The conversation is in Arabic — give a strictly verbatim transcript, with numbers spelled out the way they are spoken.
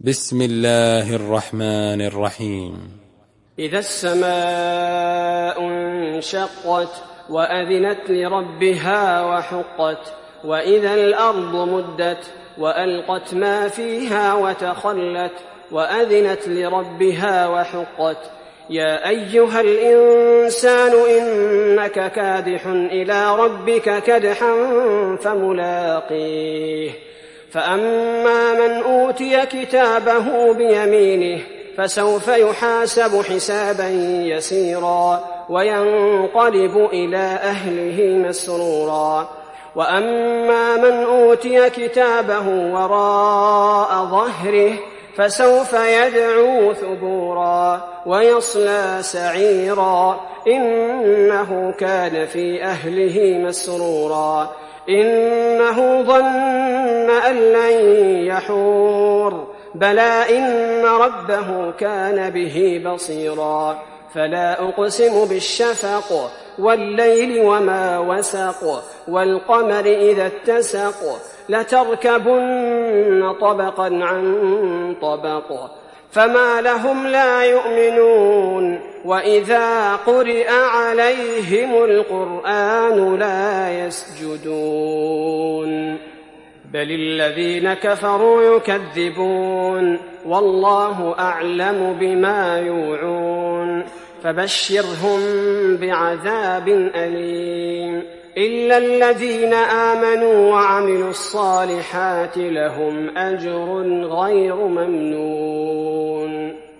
بسم الله الرحمن الرحيم. إذا السماء انشقت وأذنت لربها وحقت وإذا الأرض مدت وألقت ما فيها وتخلت وأذنت لربها وحقت يا أيها الإنسان إنك كادح إلى ربك كدحا فملاقيه فأما من أوتي كتابه بيمينه فسوف يحاسب حسابا يسيرا وينقلب إلى أهله مسرورا وأما من أوتي كتابه وراء ظهره فسوف يدعو ثبورا ويصلى سعيرا إنه كان في أهله مسرورا إنه ظن أن لن يحور بلى إن ربه كان به بصيرا فلا أقسم بالشفق والليل وما وسق والقمر إذا اتسق لتركبن طبقا عن طبق فما لهم لا يؤمنون وإذا قرئ عليهم القرآن لا يسجدون بل الذين كفروا يكذبون والله أعلم بما يوعون فبشرهم بعذاب أليم إلا الذين آمنوا وعملوا الصالحات لهم أجر غير ممنون.